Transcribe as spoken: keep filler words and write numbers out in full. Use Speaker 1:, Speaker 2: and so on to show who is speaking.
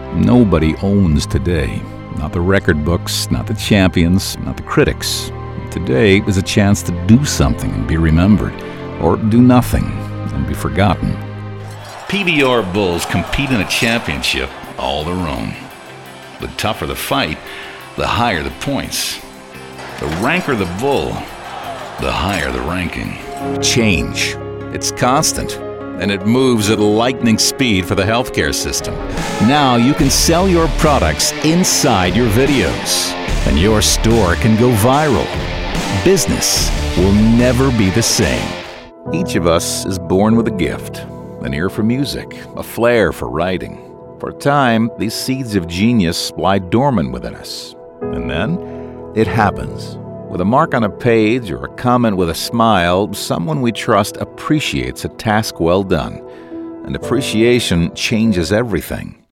Speaker 1: nobody owns today. Not the record books, not the champions, not the critics. Today is a chance to do something and be remembered, or do nothing and be forgotten.
Speaker 2: P B R bulls compete in a championship all their own. The tougher the fight, the higher the points. The ranker the bull, the higher the ranking.
Speaker 1: Change. It's constant, and it moves at lightning speed for the healthcare system. Now you can sell your products inside your videos, and your store can go viral. Business will never be the same. Each of us is born with a gift, an ear for music, a flair for writing. For a time, these seeds of genius lie dormant within us. And then, it happens. With a mark on a page or a comment with a smile, someone we trust appreciates a task well done. And appreciation changes everything.